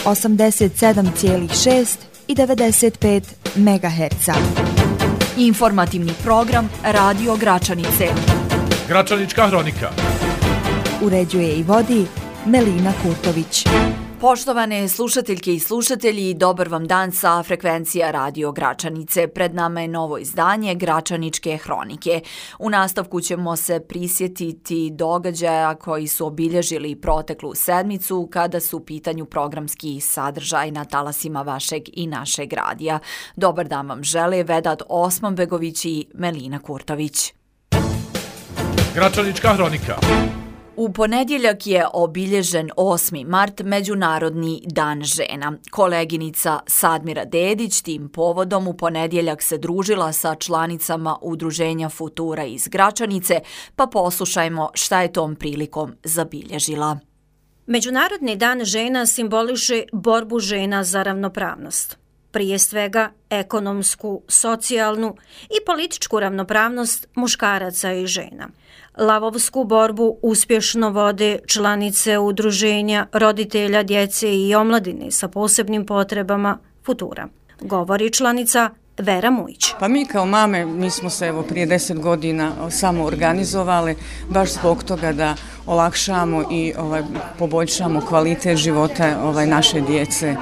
87,6 i 95 MHz. Informativni program Radio Gračanice. Gračanička hronika. Uređuje i vodi Melina Kurtović. Poštovane slušateljke i slušatelji, dobar vam dan sa frekvencija Radio Gračanice. Pred nama je novo izdanje Gračaničke hronike. U nastavku ćemo se prisjetiti događaja koji su obilježili proteklu sedmicu kada su u pitanju programski sadržaj na talasima vašeg i našeg radija. Dobar dan vam žele Vedat Osmanbegović i Melina Kurtović. Gračanička hronika. U ponedjeljak je obilježen 8. mart, Međunarodni dan žena. Koleginica Sadmira Dedić tim povodom u ponedjeljak se družila sa članicama Udruženja Futura iz Gračanice, pa poslušajmo šta je tom prilikom zabilježila. Međunarodni dan žena simboliše borbu žena za ravnopravnost. Prije svega ekonomsku, socijalnu i političku ravnopravnost muškaraca i žena. Lavovsku borbu uspješno vode članice Udruženja roditelja djece i omladine sa posebnim potrebama Futura. Govori članica Vera Mujić. Pa mi kao mame, mi smo se prije 10 godina samo organizovali baš zbog toga da olakšamo i poboljšamo kvalitet života naše djece.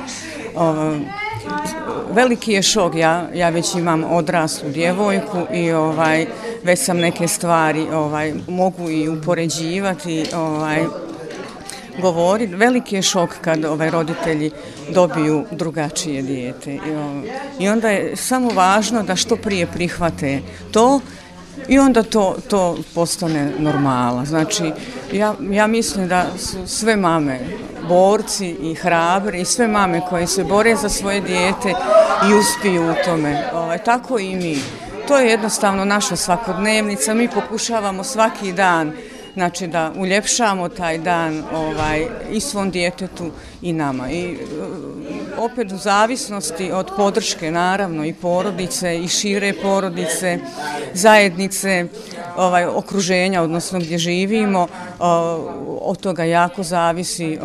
Veliki je šok, ja već imam odraslu djevojku i već sam neke stvari mogu i upoređivati, govoriti. Veliki je šok kad roditelji dobiju drugačije dijete i onda je samo važno da što prije prihvate to i onda to postane normala. Znači, ja mislim da su sve mame borci i hrabri i sve mame koje se bore za svoje dijete i uspiju u tome. Tako i mi. To je jednostavno naša svakodnevnica. Mi pokušavamo svaki dan da uljepšamo taj dan i svom djetetu i nama. I opet u zavisnosti od podrške, naravno, i porodice i šire porodice, zajednice, okruženja, odnosno gdje živimo, od toga jako zavisi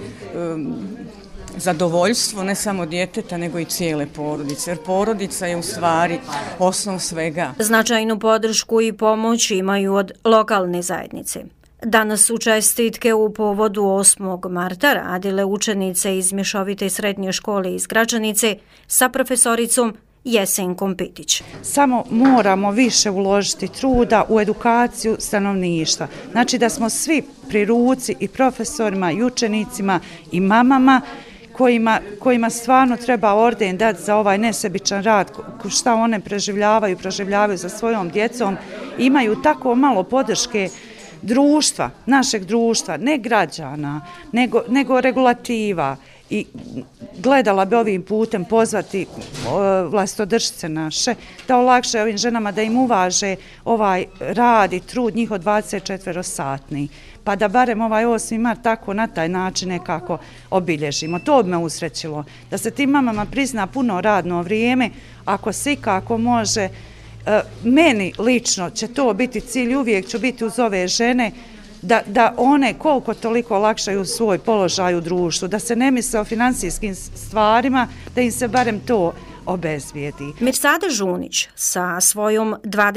zadovoljstvo ne samo djeteta nego i cijele porodice, jer porodica je u stvari osnov svega. Značajnu podršku i pomoć imaju od lokalne zajednice. Danas su čestitke u povodu 8. marta radile učenice iz Mješovite srednje škole iz Gračanice sa profesoricom Jesenkom Pitić. Samo moramo više uložiti truda u edukaciju stanovništva. Znači da smo svi pri ruci i profesorima i učenicima i mamama kojima stvarno treba orden dati za ovaj nesebičan rad, šta one proživljavaju sa svojom djecom, imaju tako malo podrške društva, našeg društva, ne građana, nego regulativa. I gledala bi ovim putem pozvati vlastodršce naše da olakšaju ovim ženama, da im uvaže ovaj rad i trud njihov 24-satni. Pa da barem ovaj 8. mart tako na taj način nekako obilježimo. To bi me usrećilo. Da se tim mamama prizna puno radno vrijeme, ako se ikako može. Meni lično će to biti cilj, uvijek ću biti uz ove žene, da one koliko toliko olakšaju svoj položaj u društvu, da se ne misle o financijskim stvarima, da im se barem to obezbijedi. Mirsada Žunić sa svojom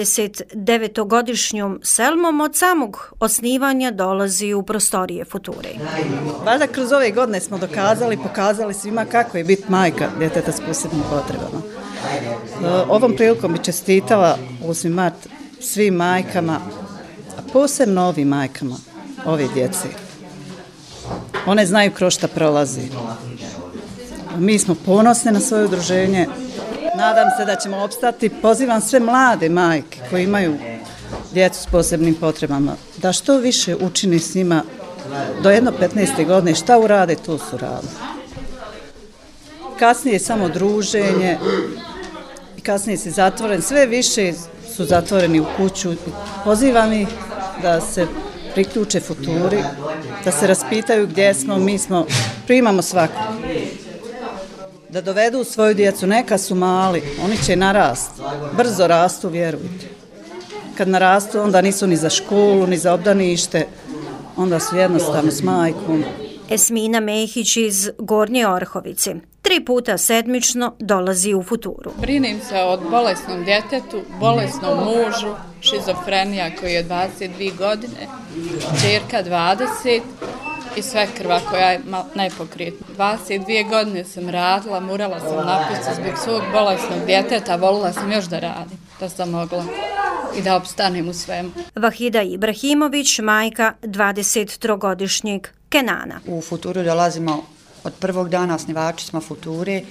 29-godišnjom Selmom od samog osnivanja dolazi u prostorije Future. Valjda kroz ove godine smo pokazali svima kako je biti majka djeteta s posebnim potrebama. Ovom prilikom bi čestitala 8. mart svim majkama, a posebno ovim majkama, ove djece. One znaju kroz šta prolazi. Mi smo ponosne na svoje udruženje. Nadam se da ćemo opstati. Pozivam sve mlade majke koji imaju djecu s posebnim potrebama da što više učini s njima do 15. godine. Šta urade, to su radili. Kasnije samo druženje i kasnije se zatvoren. Sve više su zatvoreni u kuću. Pozivam ih da se priključe Futuri, da se raspitaju gdje smo, primamo svaku. Da dovedu svoju djecu, neka su mali, oni će narasti, brzo rastu, vjerujte. Kad narastu, onda nisu ni za školu, ni za obdanište, onda su jednostavno s majkom Esmina Mehić iz Gornje Orhovice 3 puta sedmično dolazi u Futuru. Brinem se o bolesnom djetetu, bolesnom mužu, šizofrenija koji je 22 godine, ćerka 20 i svekrva koja je nepokretna. 22 godine sam radila, murala sam napisati zbog svog bolesnog djeteta, volila sam još da radim, da sam mogla i da opstanem u svemu. Vahida Ibrahimović, majka 23-godišnjeg Kenana. U Futuru dolazimo od prvog dana, osnivači smo Future.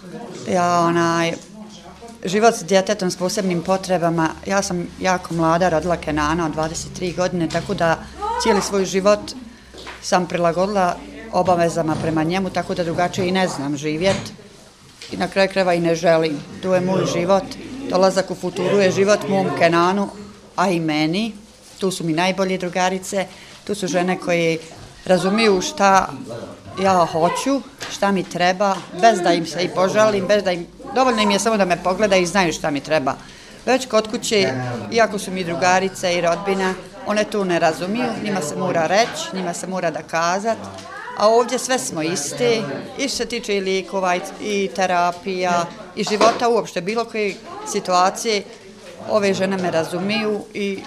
Život s djetetom s posebnim potrebama, ja sam jako mlada, rodila Kenana od 23 godine, tako da cijeli svoj život sam prilagodila obavezama prema njemu, tako da drugačije i ne znam živjeti. I na kraju krajeva i ne želim. Tu je moj život. Dolazak u Futuru je život mom Kenanu, a i meni. Tu su mi najbolje drugarice, tu su žene koje razumiju šta ja hoću, šta mi treba, bez da im se i požalim, dovoljno im je samo da me pogledaju i znaju šta mi treba. Već kod kuće, iako su mi drugarice i rodbina, one tu ne razumiju, njima se mora reći, njima se mora da kazat, a ovdje sve smo isti, i što se tiče i lijekova, i terapija, i života uopšte, bilo koje situacije, ove žene me razumiju i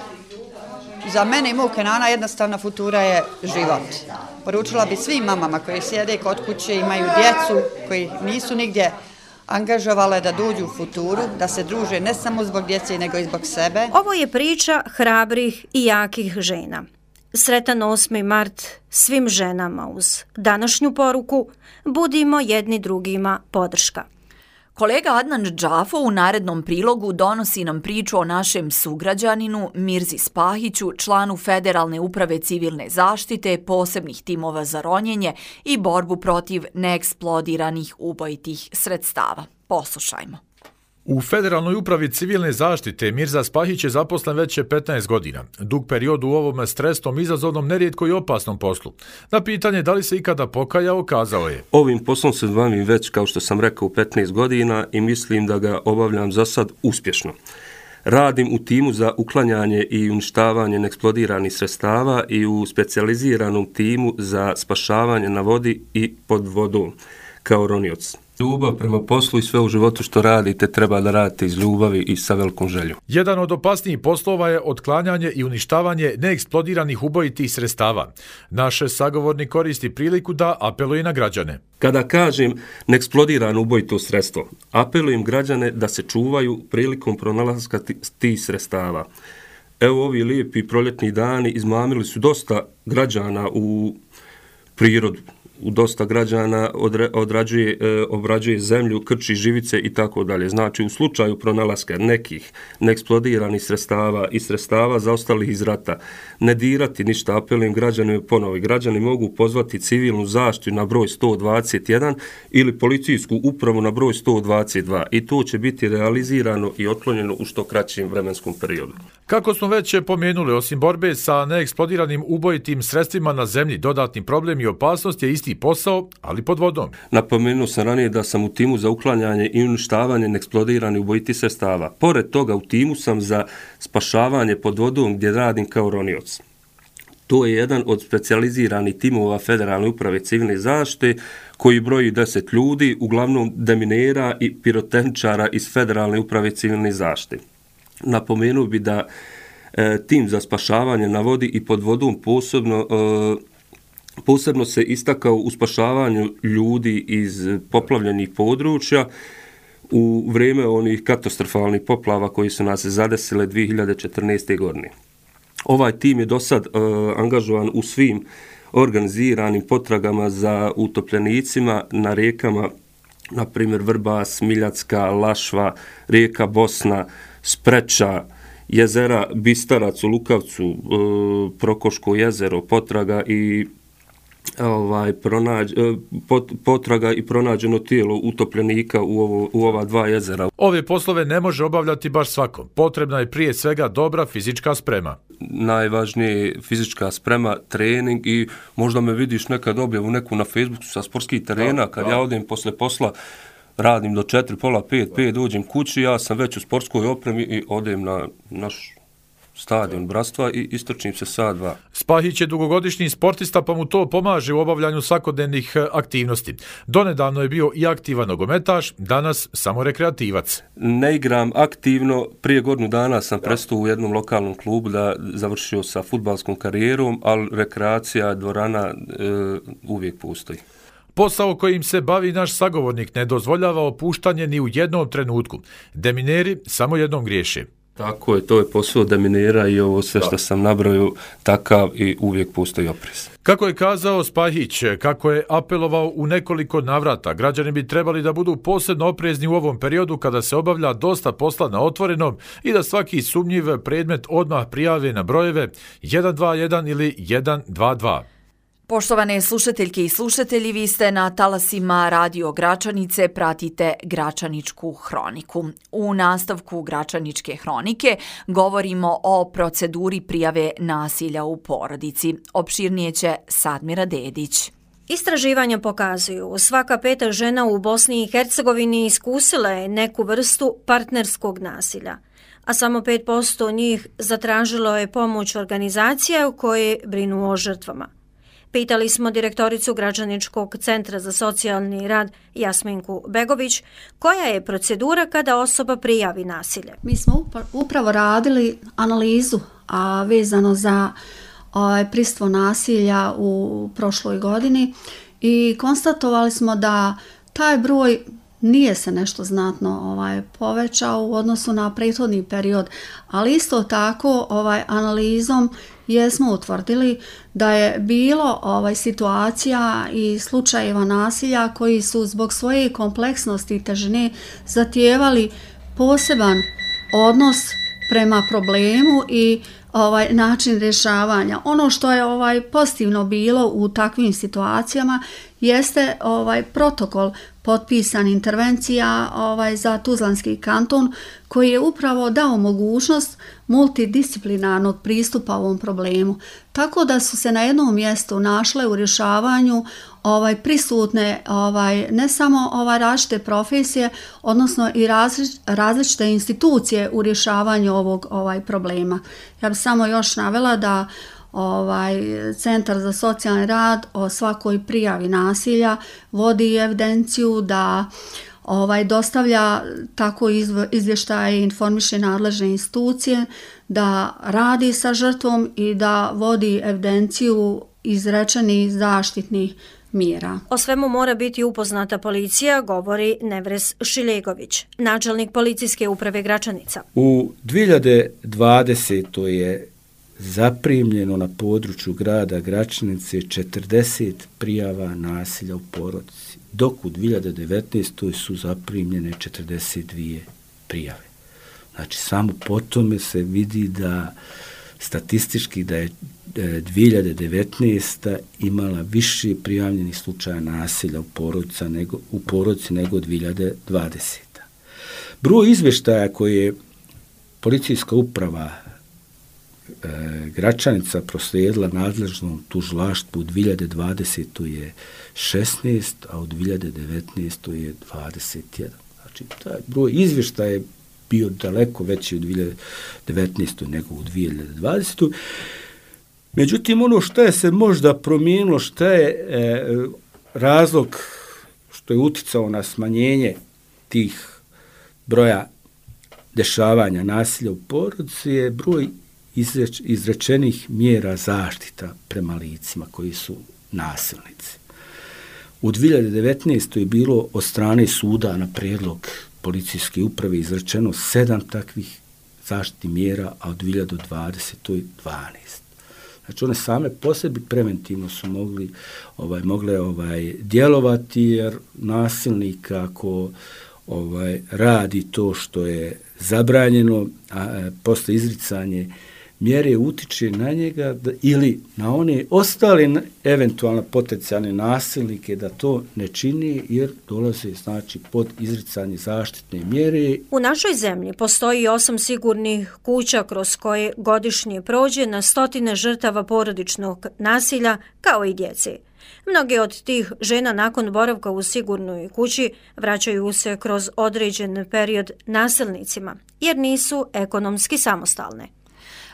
za mene i mog Kenana jednostavna Futura je život. Poručila bi svim mamama koji sjede kod kuće, imaju djecu, koji nisu nigdje angažovale da dođu u Futuru, da se druže ne samo zbog djece, nego i zbog sebe. Ovo je priča hrabrih i jakih žena. Sretan 8. mart svim ženama uz današnju poruku budimo jedni drugima podrška. Kolega Adnan Džafo u narednom prilogu donosi nam priču o našem sugrađaninu Mirzi Spahiću, članu Federalne uprave civilne zaštite, posebnih timova za ronjenje i borbu protiv neeksplodiranih ubojitih sredstava. Poslušajmo. U Federalnoj upravi civilne zaštite Mirza Spahić je zaposlen već 15 godina. Dug period u ovom stresnom, izazovnom, nerijetko i opasnom poslu. Na pitanje da li se ikada pokajao, kazao je: Ovim poslom se bavim već, kao što sam rekao, 15 godina i mislim da ga obavljam za sad uspješno. Radim u timu za uklanjanje i uništavanje neeksplodiranih sredstava i u specijaliziranom timu za spašavanje na vodi i pod vodom kao ronioc. Ljubav prema poslu i sve u životu što radite treba da radite iz ljubavi i sa velikom željom. Jedan od opasnijih poslova je otklanjanje i uništavanje neeksplodiranih ubojitih sredstava. Naš sagovornik koristi priliku da apeluje na građane. Kada kažem neeksplodirano ubojito sredstvo, apelujem građane da se čuvaju prilikom pronalaska tih sredstava. Evo, ovi lijepi proljetni dani izmamili su dosta građana u prirodu. Dosta građana obrađuje zemlju, krči živice i tako dalje. Znači, u slučaju pronalaska nekih neeksplodiranih sredstava i sredstava zaostalih iz rata, ne dirati ništa, apelujem građanima ponovo. Građani mogu pozvati civilnu zaštitu na broj 121 ili policijsku upravu na broj 122 i to će biti realizirano i otklonjeno u što kraćem vremenskom periodu. Kako smo već pomenuli, osim borbe sa neeksplodiranim ubojitim sredstvima na zemlji, dodatni problem i opasnost je isti posao, ali pod vodom. Napomenuo sam ranije da sam u timu za uklanjanje i uništavanje neeksplodiranih ubojitih sredstava. Pored toga u timu sam za spašavanje pod vodom gdje radim kao ronioc. To je jedan od specijaliziranih timova Federalne uprave civilne zaštite koji broji 10 ljudi, uglavnom deminera i pirotehničara iz Federalne uprave civilne zaštite. Napomenuo bi da tim za spašavanje na vodi i pod vodom posebno se istakao u spašavanju ljudi iz poplavljenih područja u vrijeme onih katastrofalnih poplava koji su nas zadesile 2014. godine. Ovaj tim je do sad angažovan u svim organiziranim potragama za utopljenicima na rijekama, na primjer Vrbas, Miljacka, Lašva, rijeka Bosna, Spreča, jezera Bistarac u Lukavcu, Prokoško jezero, potraga i potraga i pronađeno tijelo utopljenika u ova dva jezera. Ove poslove ne može obavljati baš svako. Potrebna je prije svega dobra fizička sprema. Najvažnije je fizička sprema, trening i možda me vidiš nekad objavu neku na Facebooku sa sportskih terena, kad ja odem posle posla, radim do 4, pola 5, dođem kući, ja sam već u sportskoj opremi i odem na naš stadion Bratstva i istočnim se sa 2. Spahić je dugogodišnji sportista pa mu to pomaže u obavljanju svakodnevnih aktivnosti. Donedavno je bio i aktivan nogometaš, danas samo rekreativac. Ne igram aktivno, prije godinu dana sam prestao u jednom lokalnom klubu da završio sa fudbalskom karijerom, ali rekreacija, dvorana uvijek postoji. Posao kojim se bavi naš sagovornik ne dozvoljava opuštanje ni u jednom trenutku. Demineri samo jednom griješe. Tako je, to je posao deminera i ovo sve što sam nabrojio takav i uvijek postoji oprez. Kako je kazao Spahić, kako je apelovao u nekoliko navrata, građani bi trebali da budu posebno oprezni u ovom periodu kada se obavlja dosta posla na otvorenom i da svaki sumnjiv predmet odmah prijave na brojeve 121 ili 122. Poštovane slušateljke i slušatelji, vi ste na talasima Radio Gračanice, pratite Gračaničku hroniku. U nastavku Gračaničke hronike govorimo o proceduri prijave nasilja u porodici. Opširnije će Sadmira Dedić. Istraživanja pokazuju, svaka 5. žena u Bosni i Hercegovini iskusila je neku vrstu partnerskog nasilja, a samo 5% njih zatražilo je pomoć organizacija koje brinu o žrtvama. Pitali smo direktoricu Gračaničkog centra za socijalni rad Jasminku Begović koja je procedura kada osoba prijavi nasilje. Mi smo upravo radili analizu vezano za prisustvo nasilja u prošloj godini i konstatovali smo da taj broj nije se nešto znatno povećao u odnosu na prethodni period, ali isto tako analizom jesmo utvrdili da je bilo situacija i slučajeva nasilja koji su zbog svoje kompleksnosti i težine zahtijevali poseban odnos prema problemu i način rješavanja. Ono što je pozitivno bilo u takvim situacijama jeste protokol potpisan intervencija za Tuzlanski kanton koji je upravo dao mogućnost multidisciplinarnog pristupa ovom problemu. Tako da su se na jednom mjestu našle u rješavanju prisutne ne samo različite profesije, odnosno i različite institucije u rješavanju ovog problema. Ja bih samo još navela da Centar za socijalni rad o svakoj prijavi nasilja vodi evidenciju, da dostavlja tako izvještaje i informiše nadležne institucije, da radi sa žrtvom i da vodi evidenciju izrečenih zaštitnih mjera. O svemu mora biti upoznata policija, govori Nevres Šiljegović, načelnik policijske uprave Gračanica. U 2020. je zaprimljeno na području grada Gračanice 40 prijava nasilja u porodici, dok u 2019. su zaprimljene 42 prijave. Znači, samo po tome se vidi da statistički da je 2019. imala više prijavljenih slučaja nasilja u porodici nego 2020. Broj izvještaja koje je policijska uprava Gračanica proslijedila nadležnom tužilaštvu u 2020. je 16, a u 2019. je 21. Znači, taj broj izvještaja je bio daleko veći u 2019. nego u 2020. Međutim, ono što je se možda promijenilo, što je razlog što je uticao na smanjenje tih broja dešavanja nasilja u porodici je broj izrečenih mjera zaštita prema licima koji su nasilnici. U 2019. je bilo od strane suda na prijedlog policijske uprave izrečeno 7 takvih zaštitnih mjera, a u 2020. 12. Znači one same po sebi preventivno su mogle djelovati, jer nasilnik ako radi to što je zabranjeno, a posle izricanje mjere utiče na njega ili na one ostale eventualno potencijalne nasilnike da to ne čini, jer dolaze pod izricanje zaštitne mjere. U našoj zemlji postoji 8 sigurnih kuća kroz koje godišnje prođe na stotine žrtava porodičnog nasilja kao i djece. Mnoge od tih žena nakon boravka u sigurnoj kući vraćaju se kroz određen period nasilnicima jer nisu ekonomski samostalne.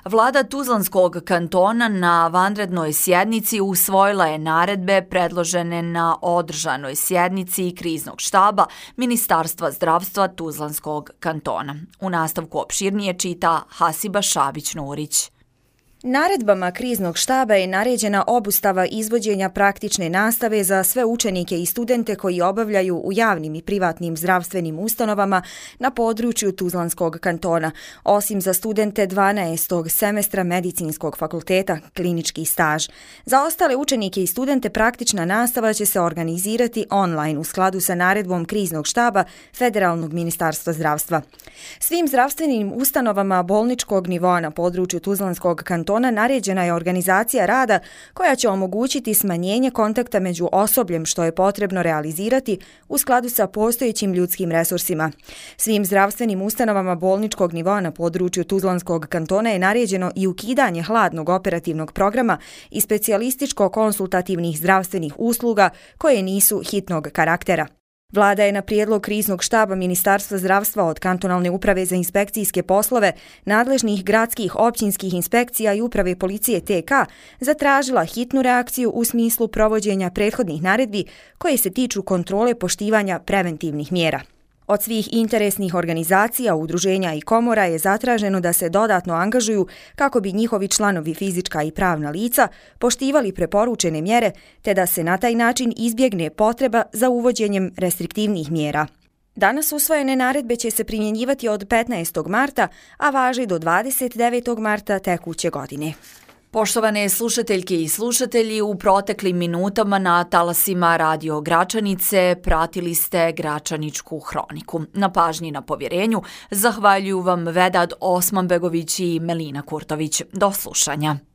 Vlada Tuzlanskog kantona na vanrednoj sjednici usvojila je naredbe predložene na održanoj sjednici kriznog štaba Ministarstva zdravstva Tuzlanskog kantona. U nastavku opširnije čita Hasiba Šabić-Nurić. Naredbama kriznog štaba je naređena obustava izvođenja praktične nastave za sve učenike i studente koji obavljaju u javnim i privatnim zdravstvenim ustanovama na području Tuzlanskog kantona, osim za studente 12. semestra medicinskog fakulteta klinički staž. Za ostale učenike i studente praktična nastava će se organizirati online u skladu sa naredbom kriznog štaba Federalnog ministarstva zdravstva. Svim zdravstvenim ustanovama bolničkog nivoa na području Tuzlanskog kantona naređena je organizacija rada koja će omogućiti smanjenje kontakta među osobljem što je potrebno realizirati u skladu sa postojećim ljudskim resursima. Svim zdravstvenim ustanovama bolničkog nivoa na području Tuzlanskog kantona je naređeno i ukidanje hladnog operativnog programa i specijalističko-konsultativnih zdravstvenih usluga koje nisu hitnog karaktera. Vlada je na prijedlog kriznog štaba Ministarstva zdravstva od Kantonalne uprave za inspekcijske poslove, nadležnih gradskih općinskih inspekcija i uprave policije TK zatražila hitnu reakciju u smislu provođenja prethodnih naredbi koje se tiču kontrole poštivanja preventivnih mjera. Od svih interesnih organizacija, udruženja i komora je zatraženo da se dodatno angažuju kako bi njihovi članovi fizička i pravna lica poštivali preporučene mjere te da se na taj način izbjegne potreba za uvođenjem restriktivnih mjera. Danas usvojene naredbe će se primjenjivati od 15. marta, a važi do 29. marta tekuće godine. Poštovane slušateljke i slušatelji, u proteklim minutama na talasima Radio Gračanice pratili ste Gračaničku hroniku. Na pažnji na povjerenju zahvaljuju vam Vedad Osmanbegović i Melina Kurtović. Do slušanja.